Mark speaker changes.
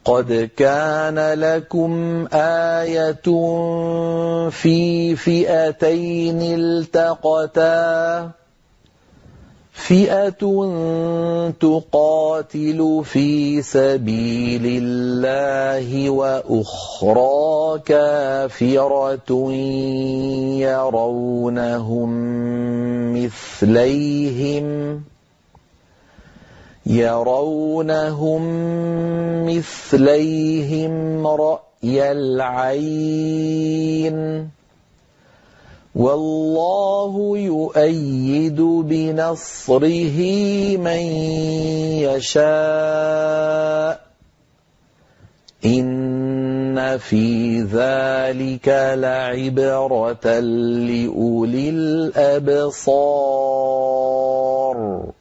Speaker 1: قد كان لكم آية في فئتين التقتا فئة تقاتل في سبيل الله وأخرى كافرة يرونهم مثليهم رأي العين والله يؤيد بنصره من يشاء إن في ذلك لعبرة لأولي الأبصار